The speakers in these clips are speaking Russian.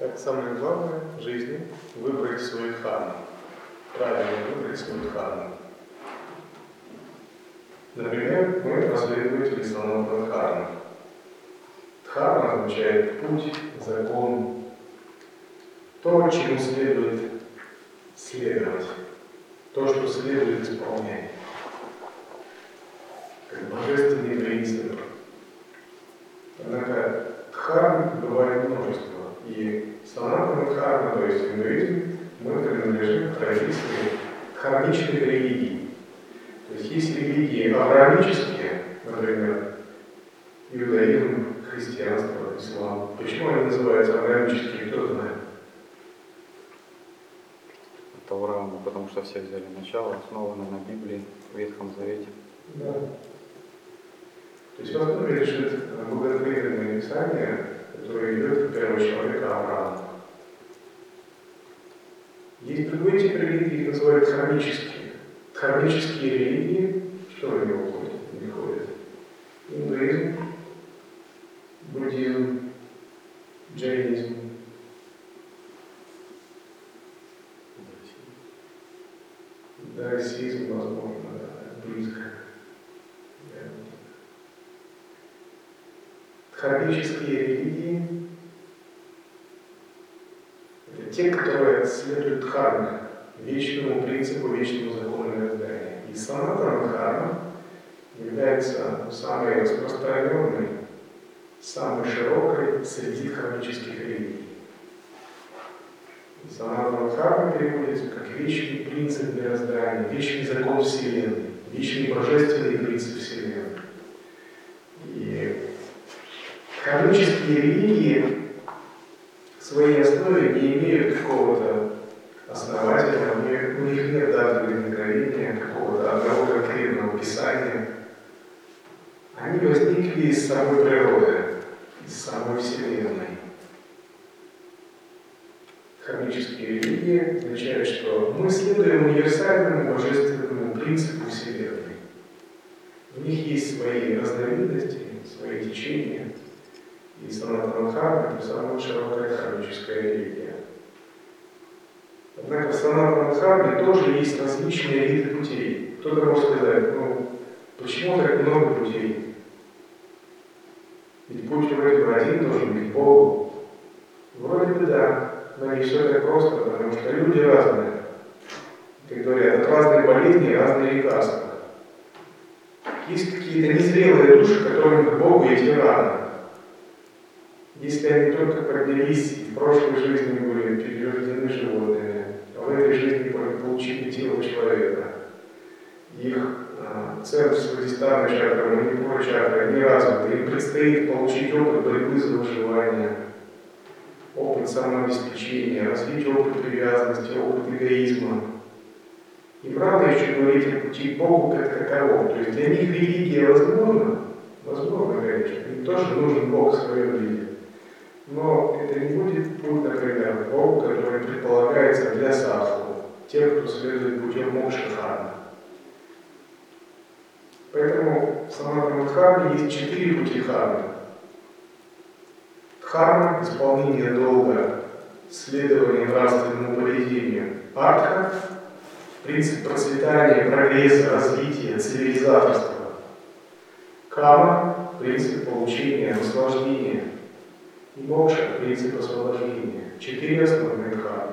Как самое главное в жизни выбрать свою дхарму. Правильно выбрать свою дхарму. Например, мы последователи Санатана Дхармы. Дхарма означает путь, закон, то, чему следует следовать, то, что следует исполнять, как божественный принцип. Однако дхарм бывает множество. И Санатана Дхарма, то есть индуизм, мы принадлежим к традиции дхармических религий. То есть есть религии авраамические, например, иудаизм, христианство, ислам. Почему они называются авраамические, кто знает? От Авраама, потому что все взяли начало, основано на Библии, в Ветхом Завете. Да. То есть в основе лежит богословенное писание, которое идет от первого человека Авраама. Есть другой тип религий, их называют дхармические. Дхармические религии, что в него входит? Индуизм, буддизм, джайнизм. Даосизм, возможно, да, близко. Дхармические религии — это те, которые следуют дхарме, вечному принципу, вечному закону мироздания. И Санатана Дхарма является самой распространенной, самой широкой среди дхармических религий. И Санатана Дхарма переводится как вечный принцип мироздания, вечный закон Вселенной, вечный божественный принцип Вселенной. И дхармические религии в своей основе не имеют какого-то основателя, у них нет даты возникновения, какого-то одного конкретного писания. Они возникли из самой природы, из самой Вселенной. Дхармические религии означают, что мы следуем универсальному божественному принципу Вселенной. У них есть свои разновидности, свои течения. И Санатана Дхарма — это самая широкая дхармическая религия. Однако в Санатана Дхарме тоже есть различные виды путей. Кто-то может сказать, почему так много путей? Ведь путь вроде бы один должен быть к Богу. Вроде бы да, но не все так просто, потому что люди разные. Как говорят, от разной болезни разные лекарства. Есть какие-то незрелые души, которым к Богу идти рано. Если они только поднялись и в прошлой жизни были перерождены животными, а в этой жизни получили тело человека, их центр свадистана чакра, манипура чакра не развиты, им предстоит получить опыт борьбы за выживание, опыт самообеспечения, развить опыт привязанности, опыт эгоизма. Им рано еще говорить о пути к Богу как таковом. То есть для них религия возможно, конечно, им тоже нужен Бог в своем виде. Но это не будет путь, например, к Богу, который предполагается для садху, тех, кто следует путем мокша-дхармы. Поэтому в Санатана Дхарме есть 4 пути дхармы. Дхарма — исполнение долга, следование нравственному поведению. Артха — принцип процветания, прогресса, развития, цивилизаторства. Кама — принцип получения, наслаждения. И мокша — принцип освобождения. 4 основные дхармы.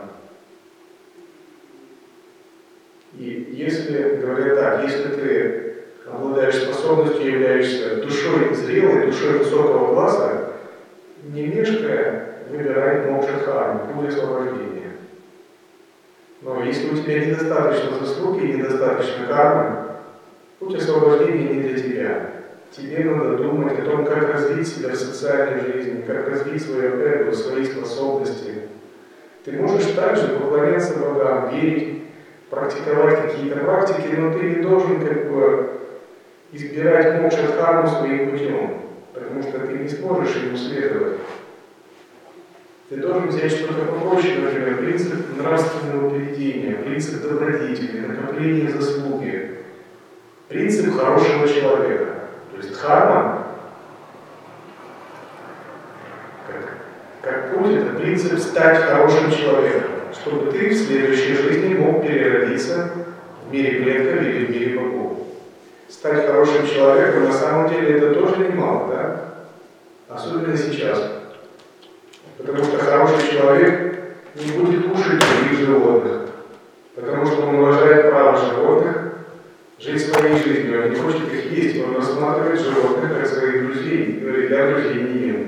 И если, говорят так, если ты обладаешь способностью, являешься душой зрелой, душой высокого класса, не мешкая, выбирай мокша-дхарму, путь освобождения. Но если у тебя недостаточно заслуги и недостаточно кармы, путь освобождения не для тебя. Тебе надо думать о том, как развить себя в социальной жизни, как развить свое эго, свои способности. Ты можешь также поклоняться богам, верить, практиковать какие-то практики, но ты не должен избирать мокша-дхарму своим путем, потому что ты не сможешь ему следовать. Ты должен взять что-то попроще, например, принцип нравственного поведения, принцип добродетели, накопления заслуги, принцип хорошего человека. То есть дхарма, как путь путь – это принцип стать хорошим человеком, чтобы ты в следующей жизни мог переродиться в мире предков или в мире богов. Стать хорошим человеком, на самом деле, это тоже немало, да? Особенно сейчас. Потому что хороший человек не будет кушать других животных, потому что он уважает право животных жить своей жизнью, он не хочет их есть, он рассматривает животных как своих друзей, и говорит, я друзей не ем.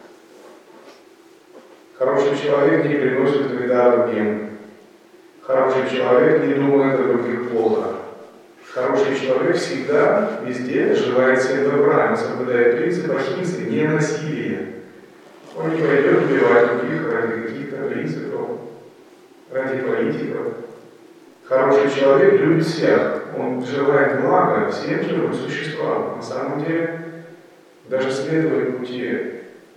Хороший человек не приносит вреда другим. Хороший человек не думает о других плохо. Хороший человек всегда, везде желает всем добра, он соблюдает принцип ахимсы, не насилия. Он не пойдет убивать других ради каких-то принципов, ради политиков. Хороший человек любит всех, он желает блага всем живым существам. На самом деле, даже следуя пути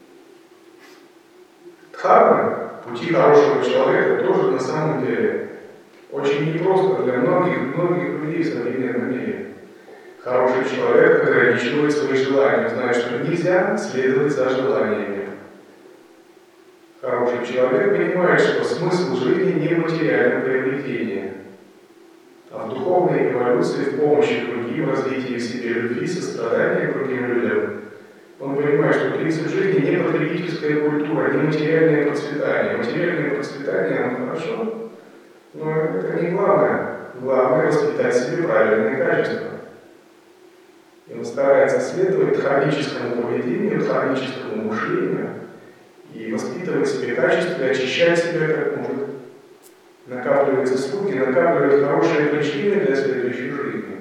дхармы, пути хорошего человека, тоже на самом деле очень непросто для многих людей в современном мире. Хороший человек ограничивает свои желания, зная, что нельзя следовать за желаниями. Хороший человек понимает, что смысл жизни не в материальном приобретении, а в духовной эволюции, в помощи другим, развитии в себе любви, сострадания к другим людям. Он понимает, что принцип жизни не потребительская культура, не материальное процветание. Материальное процветание, оно хорошо, но это не главное. Главное воспитать в себе правильные качества. И он старается следовать дхармическому поведению, дхармическому мышлению и воспитывать в себе качества, и очищать себя как может. Накапливать заслуги, накапливать хорошие причины для следующей жизни.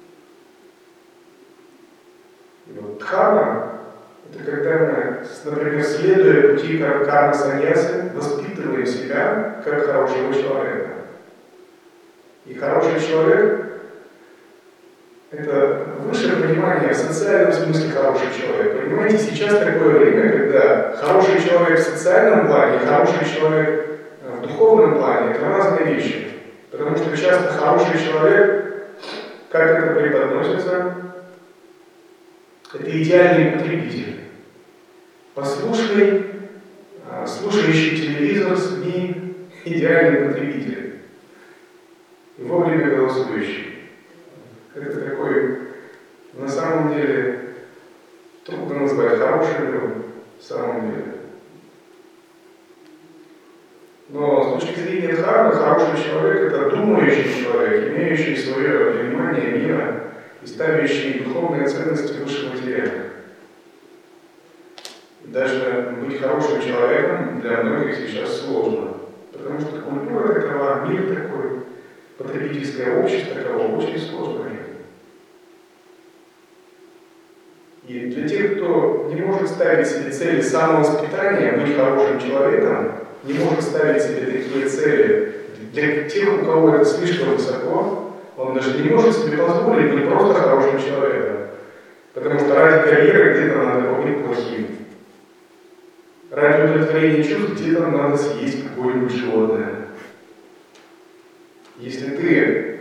И вот дхарма — это когда мы, например, следуя пути карма-саньясы, воспитываем себя как хорошего человека. И хороший человек — это высшее понимание в социальном смысле хороший человек. Понимаете, сейчас такое время, когда хороший человек в социальном плане и хороший человек в духовном плане — это разные вещи. Потому что часто хороший человек, как это преподносится, это идеальный потребитель. Послушный, слушающий телевизор, СМИ, идеальный потребитель. И вовремя голосующий. Это такой, на самом деле, трудно назвать хорошим, в самом деле. Но с точки зрения дхармы, хороший человек — это думающий человек, имеющий свое понимание мира и ставящий духовные ценности выше материальных. Даже быть хорошим человеком для многих сейчас сложно, потому что культура такова, мир такой, потребительское общество таково, очень сложно жить. И для тех, кто не может ставить себе цели самовоспитания, быть хорошим человеком, не может ставить себе такие цели, для тех, у кого это слишком высоко, он даже не может себе позволить быть просто хорошим человеком. Потому что ради карьеры где-то надо быть плохим. Ради удовлетворения чувств где-то надо съесть какое-нибудь животное. Если ты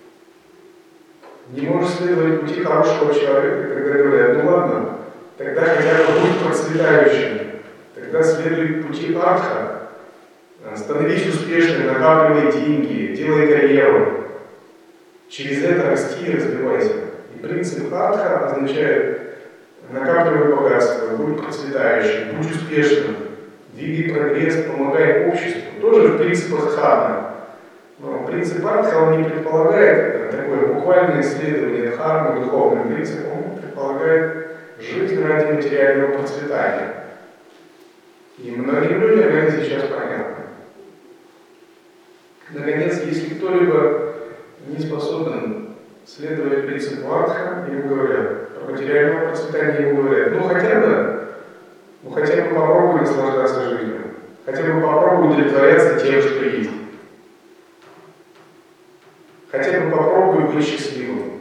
не можешь следовать пути хорошего человека, тогда говорят, ну ладно, тогда хотя бы будь процветающим, тогда следуй пути артха. Становись успешным, накапливай деньги, делай карьеру. Через это расти и развивайся. И принцип артха означает накапливай богатство, будь процветающим, будь успешным, двигай прогресс, помогай обществу. Тоже в принципах дхармы. Но принцип артха он не предполагает такое буквальное исследование дхармы, духовным принципом, он предполагает жизнь ради материального процветания. И многим людям это сейчас понятно. Наконец, если кто-либо не способен следовать принципу артха, ему говорят, про материальное процветание ему говорят, ну хотя бы попробуй наслаждаться жизнью, хотя бы попробуй удовлетворяться тем, что есть. Хотя бы попробуй быть счастливым.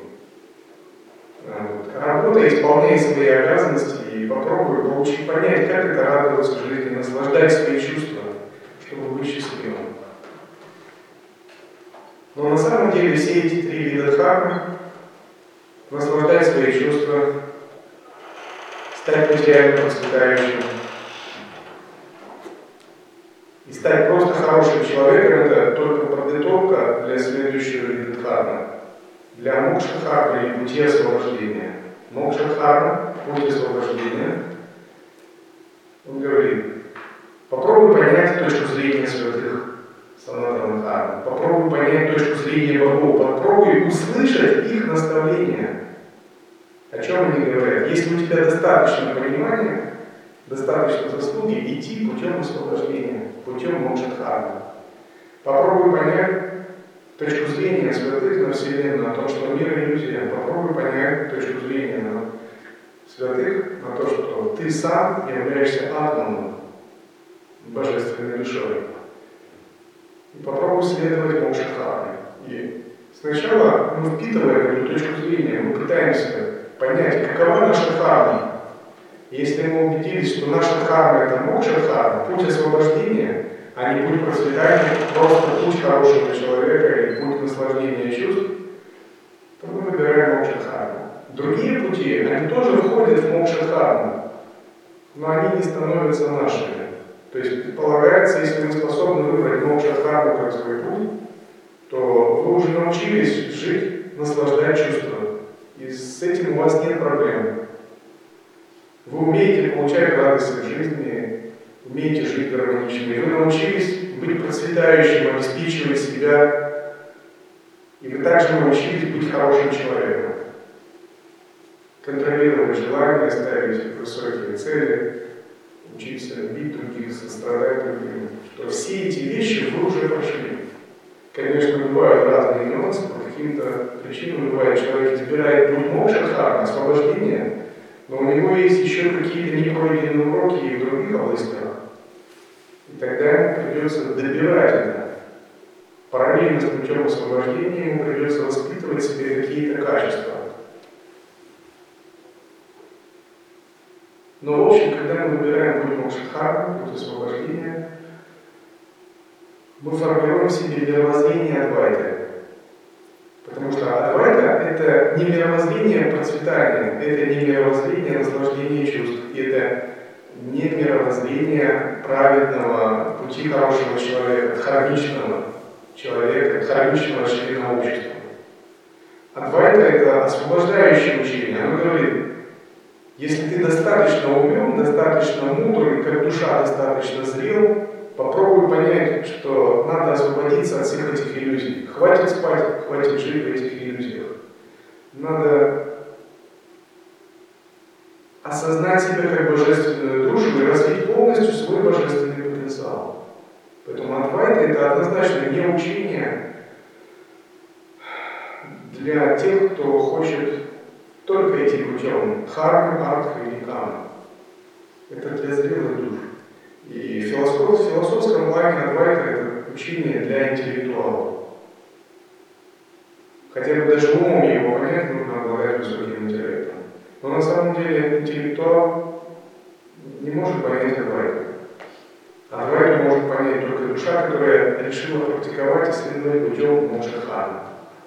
Работай, исполняй свои обязанности и попробуй получить, понять, как это радоваться жизни, наслаждать свои чувства, чтобы быть счастливым. Но на самом деле все эти три вида дхармы, наслаждать свои чувства, стать материально процветающим, стать просто хорошим человеком – это только подготовка для следующего вида дхармы. Для мокша-дхармы или пути освобождения. Мокша-дхарма – путь освобождения. Он говорит, попробуй понять точку зрения святых санатана-дхармы, попробуй понять точку зрения богов, попробуй услышать их наставления. О чем они говорят? Если у тебя достаточно понимания, достаточно заслуги, идти путем освобождения, путем мокша-дхармы. Попробуй понять точку зрения святых на Вселенную, на то, что мир иллюзия. Попробуй понять точку зрения на святых, на то, что ты сам являешься атманом, божественной душой. И попробуй следовать мокша-дхарме. И сначала мы впитываем эту точку зрения, мы пытаемся понять, какова наша дхарма. Если мы убедились, что наша дхарма – это мокша-дхарма, путь освобождения, а не путь процветания, просто путь хорошего человека или путь наслаждения чувств, то мы выбираем мокша-дхарму. Другие пути, они тоже входят в мокша-дхарму, но они не становятся нашими. То есть предполагается, если мы способны выбрать мокша-дхарму как свой путь, то вы уже научились жить, наслаждать чувства. И с этим у вас нет проблем. Вы умеете получать радость от жизни, умеете жить гармонично. И вы научились быть процветающим, обеспечивать себя. И вы также научились быть хорошим человеком. Контролировать желания, ставить высокие цели, учиться любить других, сострадать другим. То все эти вещи вы уже прошли. Конечно, бывают разные нюансы, по каким-то причинам бывает, человек избирает путь мокша-дхармы, освобождения, но у него есть еще какие-то непройденные уроки и в других областях. И тогда ему придется добирать это. Параллельно с путем освобождения ему придется воспитывать в себе какие-то качества. Но в общем, когда мы выбираем путь мокша-дхармы, путь освобождения, мы формируем в себе мировоззрение Адвайты. Потому что Адвайта – это не мировоззрение процветания, это не мировоззрение наслаждения чувств, это не мировоззрение праведного пути хорошего человека, дхармичного человека, дхармичного члена общества. Адвайта – это освобождающее учение. Оно говорит, если ты достаточно умен, достаточно мудр, и как душа достаточно зрел, попробуй понять, что надо освободиться от всех этих иллюзий. Хватит спать, хватит жить в этих иллюзиях. Надо осознать себя как божественную душу и развить полностью свой божественный потенциал. Поэтому Адвайта – это однозначно не учение для тех, кто хочет только идти путем дхармы, артха или камы. Это для зрелых душ. И в философском плане Адвайта – это учение для интеллектуалов. Хотя бы даже умом его понять нужно обладать высоким интеллектом. Но на самом деле интеллектуал не может понять Адвайту. Адвайту может понять только душа, которая решила практиковать и следовать путем мокша-дхармы.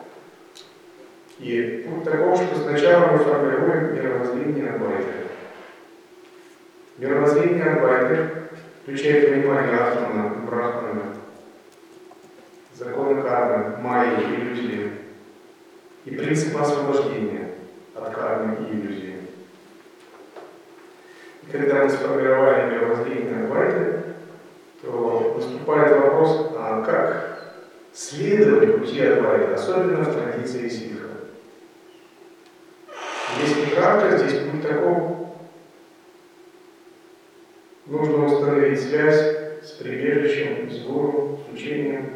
И путь таков, что сначала мы формируем мировоззрение Адвайты. Мировоззрение Адвайты включает понимание атмана, брахмана, законы кармы, майи, иллюзии и принципа освобождения от кармы и иллюзии. И когда мы сформировали мировоззрение Адвайты, то наступает вопрос, а как следовать пути Адвайты, особенно в традиции сикха. Здесь не кратко, здесь путь таков. Нужно установить связь с прибежищем, с гуру, с учением.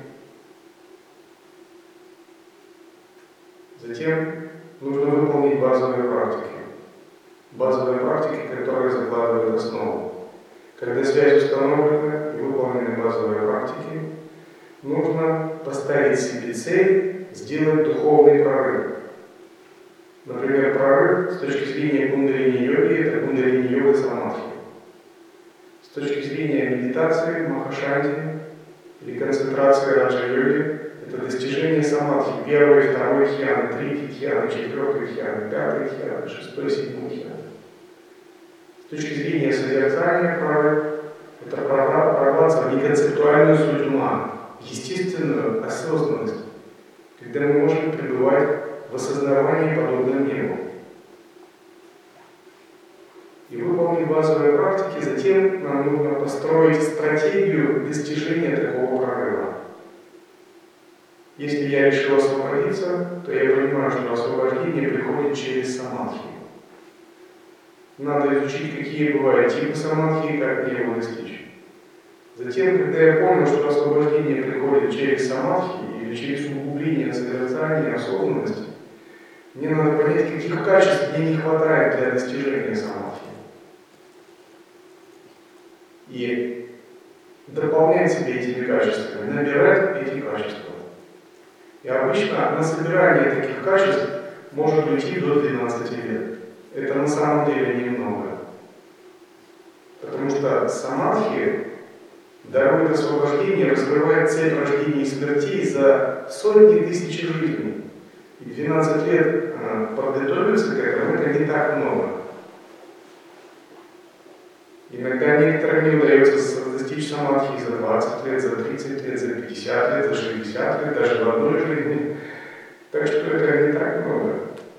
Затем нужно выполнить базовые практики. Базовые практики, которые закладывают основу. Когда связь установлена и выполнены базовые практики, нужно поставить себе цель сделать духовный прорыв. Например, прорыв с точки зрения кундалини-йоги – это кундалини-йога самадхи. С точки зрения медитации, махашанти или концентрации раджа-йоги – это достижение самадхи, первой, второй дхьяны, третьей дхьяны, четвертой дхьяны, пятой дхьяны, шестой, седьмой дхьяны. С точки зрения созерцания прорыв – это прохлад вливаться в неконцептуальную суть ума, в естественную осознанность, когда мы можем пребывать в осознавании подобном небу. И выполнив базовые практики, затем нам нужно построить стратегию достижения такого прорыва. Если я решил освободиться, то я понимаю, что освобождение приходит через самадхи. Надо изучить, какие бывают типы самадхи и как мне его достичь. Затем, когда я понял, что освобождение приходит через самадхи или через углубление созерцания, осознанности, мне надо понять, каких качеств мне не хватает для достижения самадхи. И дополнять себе этими качествами, набирать эти качества. И обычно на собирание таких качеств может уйти до 12 лет. Это на самом деле немного. Потому что самадхи дарует освобождение, раскрывает цель рождения и смертей за сотни тысяч жизней. И 12 лет подготовиться к этому, это не так много. Иногда некоторым не удается достичь самадхи за 20 лет, за 30 лет, за 50 лет, за 60 лет, даже в одной жизни. Так что это не так много.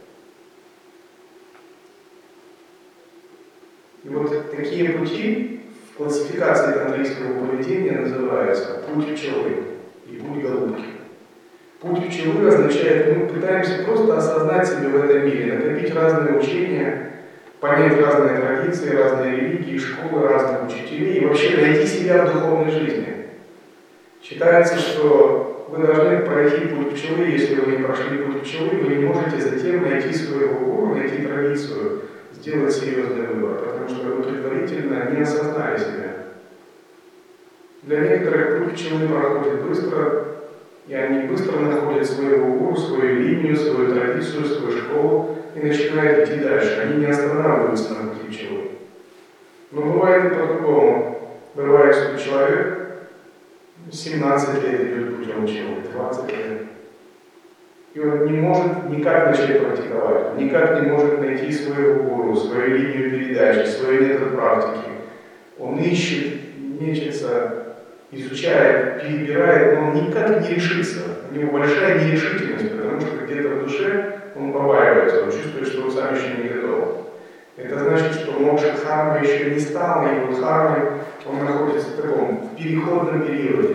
И вот такие пути в классификации тантрийского поведения называются путь пчелы и путь голубки. Путь пчелы означает, мы пытаемся просто осознать себя в этом мире, накопить разные учения, понять разные традиции, разные религии, школы, разных учителей и вообще найти себя в духовной жизни. Считается, что вы должны пройти путь пчелы, если вы не прошли путь пчелы, вы не можете затем найти своего гуру, найти традицию, сделать серьезный выбор, потому что вы предварительно не осознали себя. Для некоторых путь пчелы проходит быстро, и они быстро находят своего гуру, свою линию, свою традицию, свою школу и начинают идти дальше. Они не останавливаются на пути пчелы. Но бывает и по-другому. Бывает, что человек 17 лет идет путем пчелы, 20 лет. И он не может никак начать практиковать, никак не может найти своего гуру, свою линию передачи, свой метод практики. Он ищет, мечется, изучает, перебирает, но он никак не решится. У него большая нерешительность, потому что где-то в душе он побаивается, он чувствует, что он сам еще не готов. Это значит, что мокша дхарма еще не стал, и его дхармой он находится в таком переходном периоде.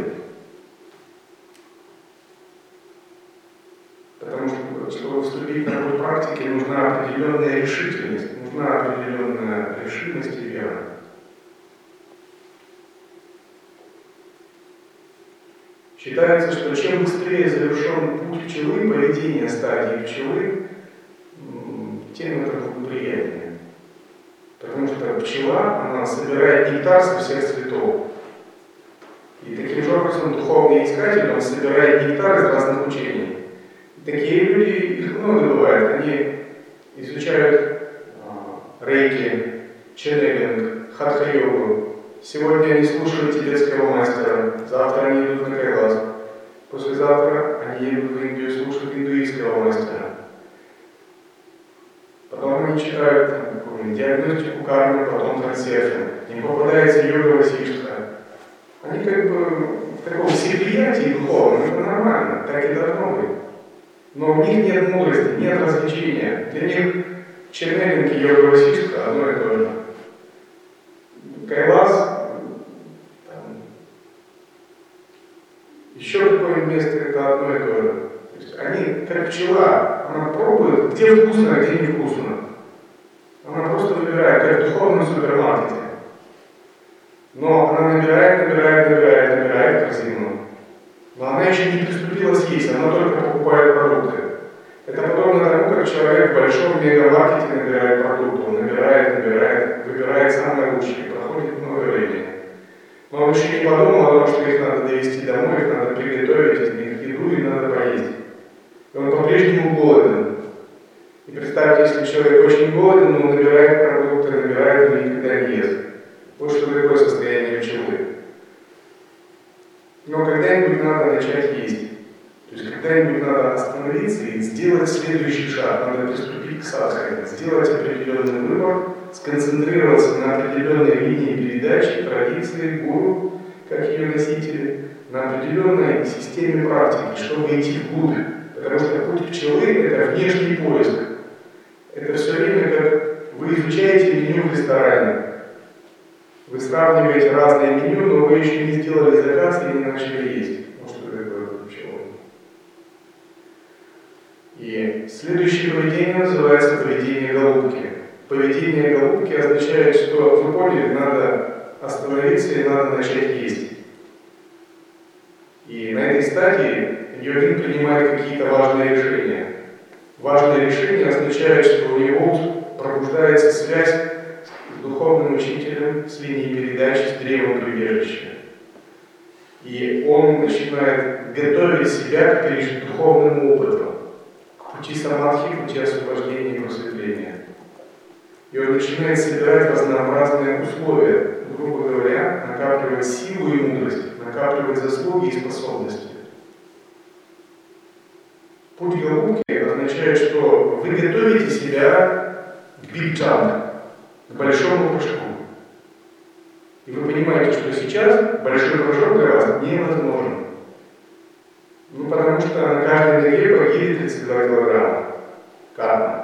Потому что, чтобы вступить на путь практики, нужна определенная решительность, нужна определенная решимость и вера. Считается, что чем быстрее завершен путь пчелы, поведение стадии пчелы, тем это будет приятнее. Потому что пчела, она собирает нектар со всех цветов. И таким же образом духовный искатель, он собирает нектар из разных учений. Такие люди, их много бывает, они изучают рейки, ченнелинг, хатха-йогу. Сегодня они слушают тибетского мастера, завтра они идут на Кайлас, послезавтра они едут в Индию слушать индуистского мастера. Потом они читают диагностику кармы, потом трансерфинг. Им попадается йога Васиштха. Они как бы в таком всеприятии духовном, это нормально, так и должно быть. Но в них нет мудрости, нет развлечения. Для них ченнелинг и йога Васиштха одно и то же. Кайлас, еще какое-нибудь место, это одно и то же. То есть они, как пчела, она пробует, где вкусно, а где невкусно. Она просто выбирает, как в духовном супермаркете. Но она набирает корзину. Но она еще не приступила съесть, она только покупает продукты. Это подобно тому, как человек в большом мегамаркете набирает продукты. Он набирает, выбирает самые лучшие. Проходит много времени. Но он еще не подумал о том, что их надо довести домой, их надо приготовить, из них еду и надо поесть. И он по-прежнему голоден. И представьте, если человек очень голоден, но он набирает продукты, набирает, но никогда не ест. Вот что такое состояние пчелы. Но когда-нибудь надо начать есть. То есть когда-нибудь надо остановиться и сделать следующий шаг. Надо приступить к садхане, сделать определенный выбор, сконцентрироваться на определенной линии передачи, традиции, гуру как ее носители, на определенной системе практики, чтобы идти вглубь. Потому что путь пчелы – это внешний поиск. Это все время, как вы изучаете меню в ресторане. Вы сравниваете разные меню, но вы еще не сделали заказ и не начали есть. Ну, что такое пчела? И следующее поведение называется поведение голубки. Поведение голубки означает, что, вы поняли, надо остановиться и надо начать есть. И на этой стадии йогин принимает какие-то важные решения. Важное решение означает, что у него пробуждается связь с духовным учителем, с линией передачи, с древом прибежища. И он начинает готовить себя к духовному опыту, к пути самадхи, к пути освобождения и просветления. И он начинает собирать разнообразные условия, грубо говоря, накапливать силу и мудрость, накапливать заслуги и способности. Путь голубки означает, что вы готовите себя к big jump, к большому прыжку. И вы понимаете, что сейчас большой прыжок для вас невозможен. Ну, потому что на каждой ноге по гире 32 килограмма. Карма.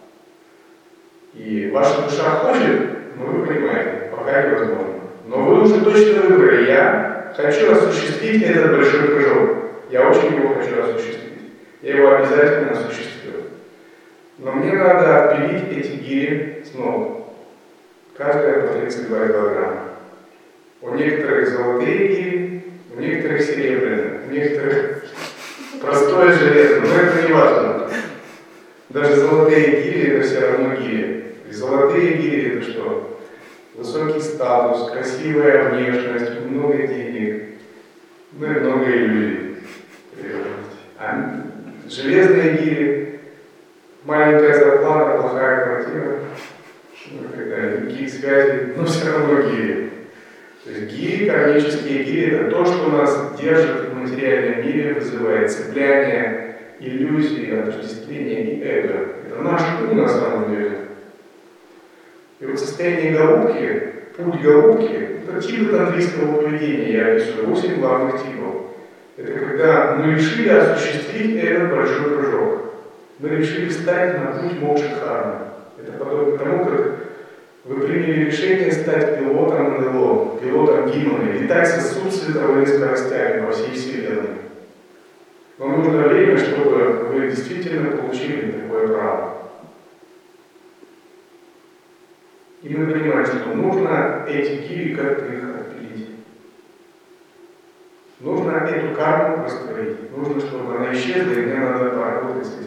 И ваша душа хочет, но вы понимаете, пока невозможно. Но вы уже точно выбрали, я хочу осуществить этот большой прыжок. Я очень его хочу осуществить. Я его обязательно осуществлю. Но мне надо отпилить эти гири с ног. Каждая по 32 килограмма. У некоторых золотые гири, у некоторых серебряные, у некоторых простое железо, но это не важно. Даже золотые гири это все равно гири. И золотые гири это что? Высокий статус, красивая внешность, много денег, ну и много иллюзий. А железные гири, маленькая зарплата, плохая квартира, никаких связей, но все равно гири. То есть гири, кармические гири, это то, что нас держит в материальном мире, вызывает цепляние, иллюзии, отождествление и эго. Это наш ум на самом деле. И вот состояние голубки, путь голубки, это типы тантрийского поведения, я описываю 8 главных типов. Это когда мы решили осуществить этот большой прыжок. Мы решили встать на путь мокши-дхармы. Это подобно тому, как вы приняли решение стать пилотом НЛО, пилотом Гиммана, летать со субсветовыми скоростями по всей Вселенной. Но нужно время, чтобы вы действительно получили такое право. И мы понимаем, что нужно эти гири как-то их отпилить. Нужно эту карму растворить. Нужно, чтобы она исчезла, и мне надо поработать с этим.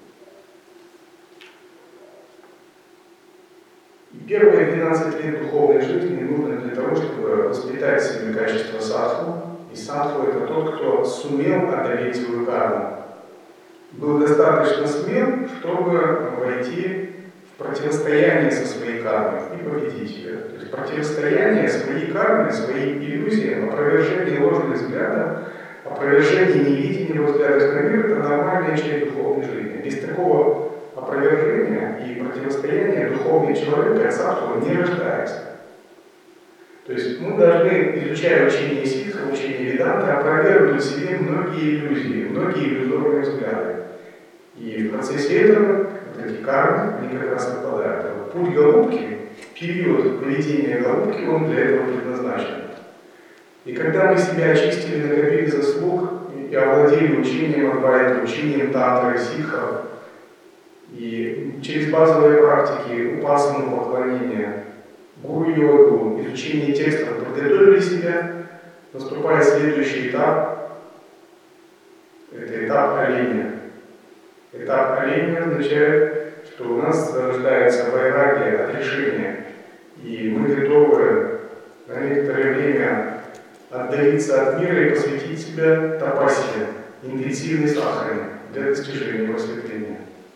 И первые 12 лет духовной жизни нужно для того, чтобы воспитать в себе качество садху. И садху это тот, кто сумел одолеть свою карму. Был достаточно смел, чтобы войти в противостояние со своей кармой и победить ее. То есть противостояние своей карме, своим иллюзиям, опровержение ложных взглядов, опровержение невидения во взглядах на мир – это нормальная часть духовной жизни. Без такого опровержения и противостояния духовный человек от садху не рождается. То есть мы должны, изучая учение ситха, учение веданты, опровергнуть в себе многие иллюзии, многие иллюзорные взгляды. И в процессе этого вот эти кармы, они как раз выпадают. Вот путь голубки, период поведения голубки, он для этого предназначен. И когда мы себя очистили, накопили заслуг и овладели учением Адвайты, учением тантры, ситхов, и через базовые практики, упасану, поклонения, гуру-йогу, изучение текстов подготовили себя, наступает следующий этап. Это этап оленя. Этап оленя означает, что у нас зарождается вайрагия, отрешение, и мы готовы на некоторое время отдалиться от мира и посвятить себя тапасье, интенсивной садхане для достижения просветления.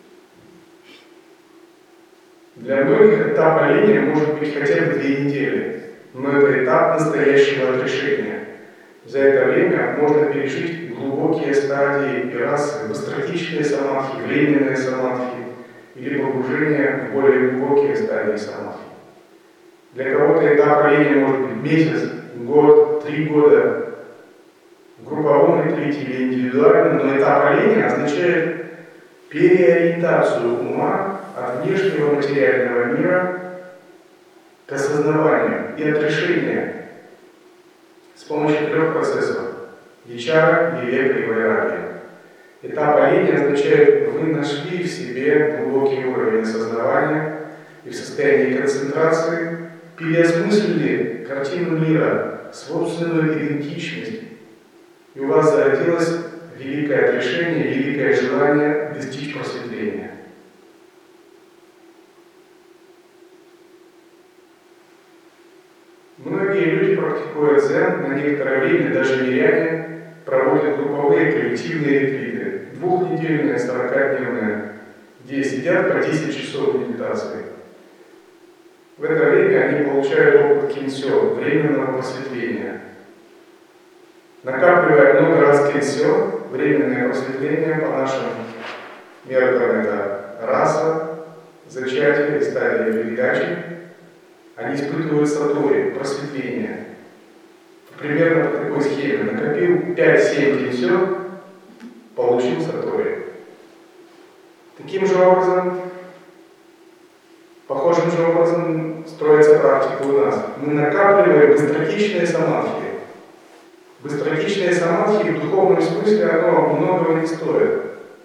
Для многих этап оленя может быть хотя бы 2 недели, но это этап настоящего отрешения. За это время можно пережить глубокие стадии вирасы, быстротечные самадхи, временные самадхи или погружение в более глубокие стадии самадхи. Для кого-то этап оленя может быть месяц, год, 3 года в групповом ретрите или индивидуальном, но этап оления означает переориентацию ума от внешнего материального мира к осознаванию и отрешению с помощью 3 процессов – ячара, вивека и вайраги. Этап оления означает, вы нашли в себе глубокий уровень осознавания и в состоянии концентрации переосмыслили картину мира, собственную идентичность, и у вас зародилось великое отрешение, великое желание достичь просветления. Многие люди, практикуя дзен, на некоторое время, даже миряне, проводят групповые коллективные ретриты, 2-недельные, 40-дневные, где сидят по 10 часов медитации. В это время они получают опыт кинсё, временного просветления. Накапливая много раз кинсё, временное просветление по нашим меркам это раса, зачатие и стадия передачи, они испытывают сатори, просветление. Примерно по такой схеме. Накопил 5-7 кинсё, получил сатори. Таким же образом, похожим же образом строится практика у нас. Мы накапливаем быстротечные самадхи. Быстротечные самадхи в духовном смысле оно многого не стоит.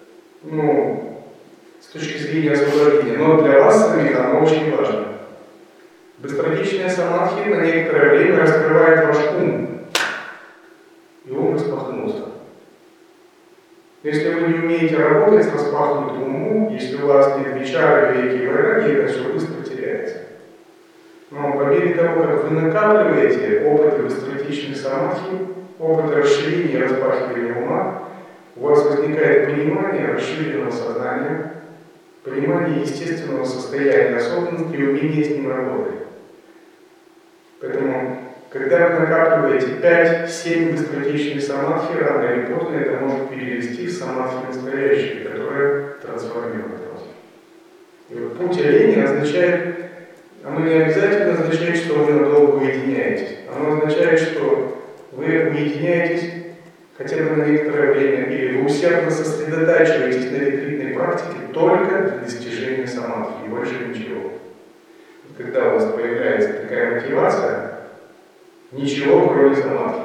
С точки зрения освобождения. Но для вас самих оно очень важно. Быстротечные самадхи на некоторое время раскрывает ваш ум. И ум распахнулся. Если вы не умеете работать с распахнутым умом, если у вас нет вичары, веки и вайраги, это все быстро теряется. Но по мере того, как вы накапливаете опыты быстротечной самадхи, опыт расширения и распахивания ума, у вас возникает понимание расширенного сознания, понимание естественного состояния осознанности и умение с ним работать. Поэтому, когда вы накапливаете 5-7 быстротечных самадхи, рано или поздно это может перевести в самадхи настоящие, которые трансформируют вас. И вот путь оления означает, оно не обязательно означает, что вы надолго уединяетесь. Оно означает, что вы уединяетесь хотя бы на некоторое время, или вы усердно сосредотачиваетесь на ретритной практике только для достижения самадхи, и больше ничего. Когда у вас появляется такая мотивация, ничего кроме самадхи.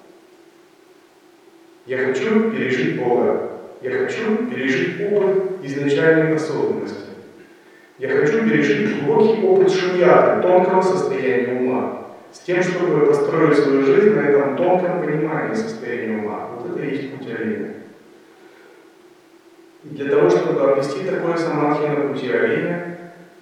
Я хочу пережить Бога. Я хочу пережить опыт изначальной осознанности. Я хочу пережить глубокий опыт шуньяты, тонкого состояния ума, с тем, чтобы построить свою жизнь на этом тонком понимании состояния ума. Вот это и есть путь оления. И для того, чтобы обрести такое самадхи на пути оления,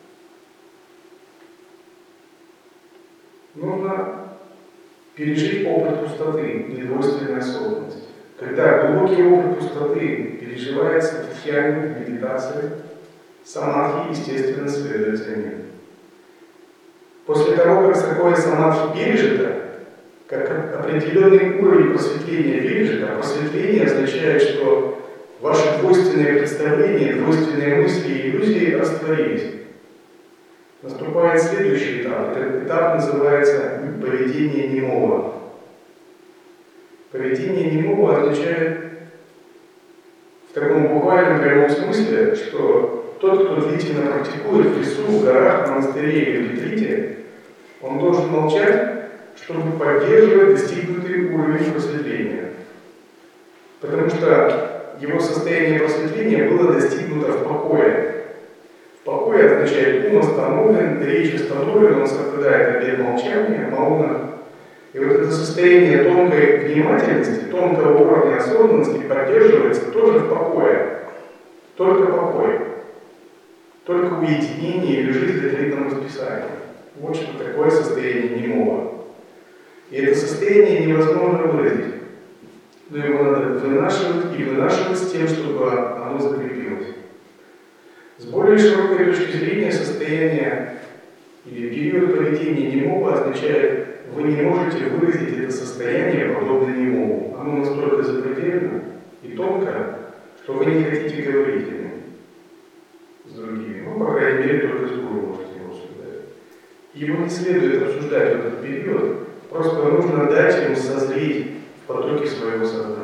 нужно пережить опыт пустоты, недвойственной осознанности. Когда глубокий опыт пустоты переживается в дхьяне, в медитации, самадхи, естественно, следует за ним. После того, как такое самадхи пережито, как определенный уровень просветления пережито, а просветление означает, что ваши двойственные представления, двойственные мысли и иллюзии растворились. Наступает следующий этап. Этот этап называется поведение немого. Поведение немого означает в таком буквальном прямом смысле, что тот, кто длительно практикует в лесу, в горах, в монастыре или в ретрите, он должен молчать, чтобы поддерживать достигнутый уровень просветления. Потому что его состояние просветления было достигнуто в покое. Покой означает ум остановлен, речь остановлена, он соблюдает обет молчания, мауна. И вот это состояние тонкой внимательности, тонкого уровня осознанности поддерживается тоже в покое. Только покой. Только уединение или жизнь в ретритном расписании. Вот что такое состояние немого. И это состояние невозможно выразить. Но его надо вынашивать и вынашивать с тем, чтобы оно закрепилось. С более широкой точки зрения состояние или период поведения немого означает, вы не можете выразить это состояние подобно немому. Оно настолько запредельно и тонко, что вы не хотите говорить о нем с другими. Ну, по крайней мере, только с гуру можете его обсуждать. Его не следует обсуждать в этот период, Просто нужно дать ему созреть в потоке своего сознания.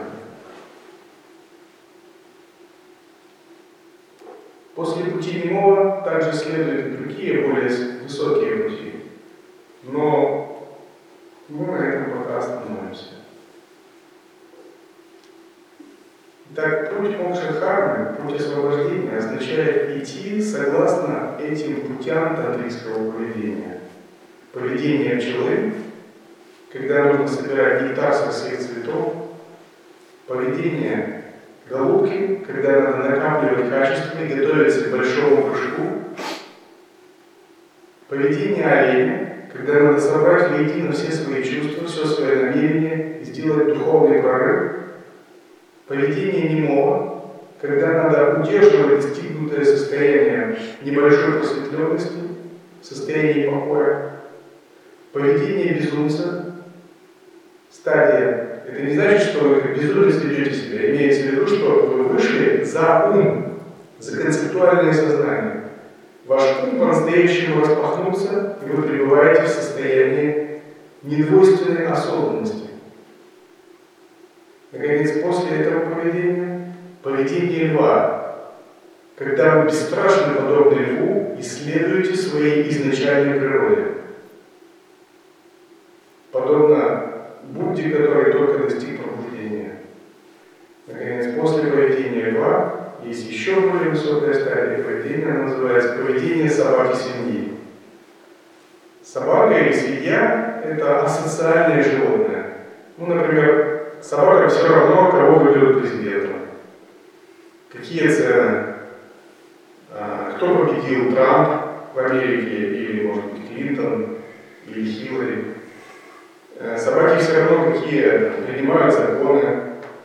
После пути немого также следуют и другие, более высокие пути. Но мы на этом пока остановимся. Итак, путь мокша-дхармы, путь освобождения, означает идти согласно этим путям тантрического поведения. Поведение пчелы, когда нужно собирать нектар со всех цветов. Поведение голубки, когда надо накапливать качество и готовиться к большому прыжку. Поведение оленя, когда надо собрать воедино все свои чувства, все свое намерение и сделать духовный прорыв. Поведение немого, когда надо удерживать достигнутое состояние небольшой просветленности, состояние покоя. Поведение безумца, стадия. Это не значит, что вы как безумец ведете себя. Имеется в виду, что вы вышли за ум, за концептуальное сознание. Ваш ум по-настоящему распахнулся, и вы пребываете в состоянии недвойственной осознанности. Наконец, после этого поведение льва, когда вы бесстрашны, подобно льву, исследуете своей изначальной природе. Подобно Будде, который только достиг пробуждения. Наконец, после поведения льва есть еще более высокая стадия поведения, она называется поведение собаки-свиньи. Собака или свинья – это асоциальное животное. Например, собака все равно, кого выберут президентом. Какие цены? Кто победил, Трамп в Америке, или, может быть, Клинтон, или Хиллари. Собаки все равно какие принимают законы,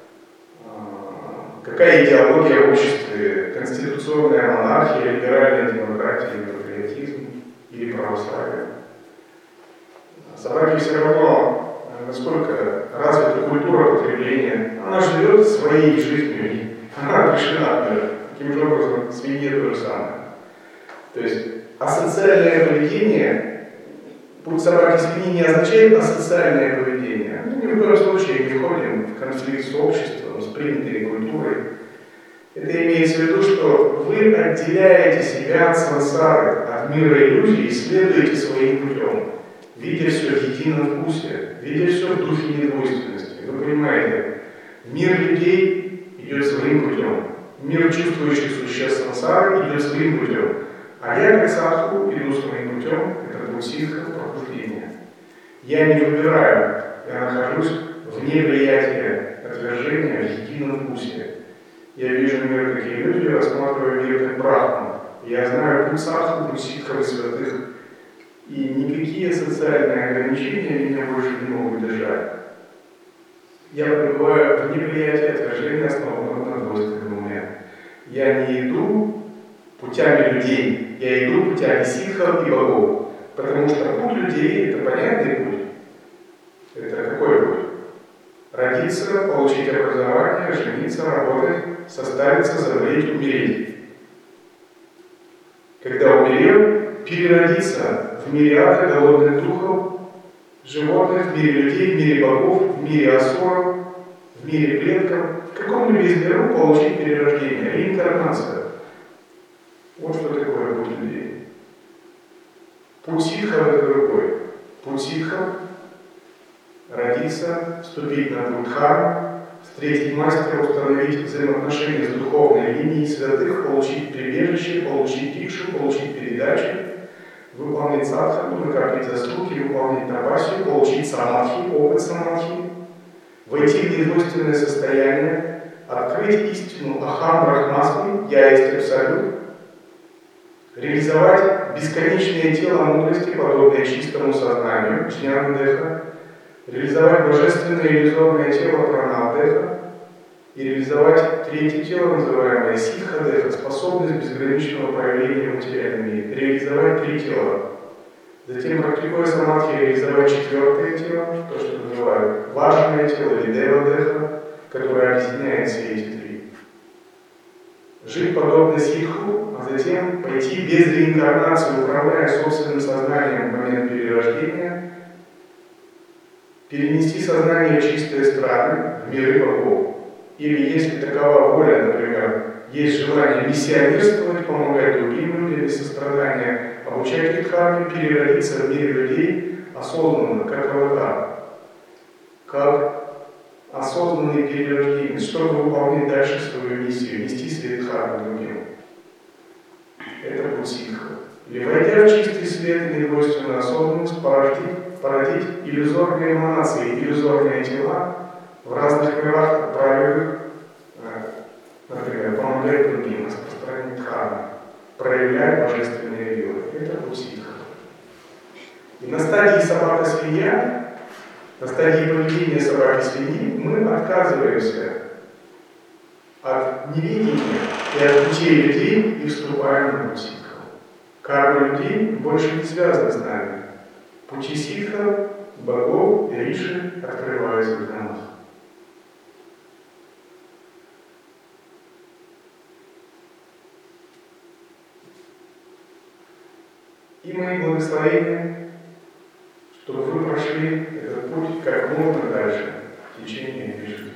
какая идеология в обществе, конституционная монархия, либеральная демократия, или патриотизм, или православие. Собаки все равно, насколько развита культура потребления, она живет своей жизнью, и она отрешена от мира. Таким же образом, свинье то же самое. То есть асоциальное поведение, путь собаки-свиньи не означает асоциальное поведение. Мы ни в коем случае не входим в конфликт с обществом, с принятой культурой. Это имеется в виду, что вы отделяете себя от сансары, от мира иллюзий и следуете своим путем, видя все в едином вкусе, видя все в духе недвойственности. Вы понимаете, мир людей идет своим путем, мир чувствующих существ сансары идет своим путем. А я, как садху, иду своим путем, это путь ситха, пробуждения. Я не выбираю, я нахожусь вне влияния отвержения в едином вкусе. Я вижу мир как иллюзию, рассматриваю мир как брахман. Я знаю путь садху, путь ситхов и святых. И никакие социальные ограничения меня больше не могут держать. Я пребываю вне влияния отвержения, основанного на двойственном уме. Я не иду путями людей, я иду путями ситхов и богов. Потому что путь людей – это понятный путь. Это какой путь? Родиться, получить образование, жениться, работать, состариться, заболеть, умереть. Когда умерел, переродиться в мириады голодных духов, животных, в мире людей, в мире богов, в мире асуров, в мире предков, в каком-либо из миров получить перерождение, реинкарнация. Вот что такое путь людей. Путь ситхов – это другой. Путь ситхов – родиться, вступить на путь дхармы, встретить мастера, установить взаимоотношения с духовной линией святых, получить прибежище, получить дикшу, получить передачи, выполнить садхану, накопить заслуги, выполнить тапасию, получить самадхи, опыт самадхи, войти в недвойственное состояние, открыть истину Ахам Брахмасми, Я есть Абсолют, реализовать бесконечное тело мудрости, подобное чистому сознанию, Джняна-деха, реализовать божественное иллюзорное тело Пранава-деха и реализовать третье тело, называемое Ситха-деха, способность безграничного проявления в материальном мире, реализовать три тела. Затем, практикуя самадхи, реализовать четвертое тело, то, что называют важное тело или дева-деха, которое объединяет все эти три. Жить подобно ситху, а затем пойти без реинкарнации, управляя собственным сознанием в момент перерождения, перенести сознание в чистые страны, в миры богов. Или если такова воля, например, есть желание миссионерствовать, помогать другим людям без сострадания, обучать их дхарме, переродиться в мире людей осознанно, как аватар, как осознанный перерожденец, чтобы выполнять дальше свою миссию, нести свет дхармы другим. Это путь ситха. Или войдя в чистый свет и недвойственную осознанность, породить иллюзорные эманации, иллюзорные тела в разных мирах, отправив, например, помогать другим, распространять дхарму, проявлять божественные вилы. Это путь ситха. И на стадии собака-свинья, на стадии поведения собаки-свиньи мы отказываемся от невидения и от путей людей и вступаем на путь ситха. Карма людей больше не связана с нами. Пути ситха, богов и риши открываются для нас. И мои благословения, чтобы вы прошли этот путь как можно дальше в течение лишь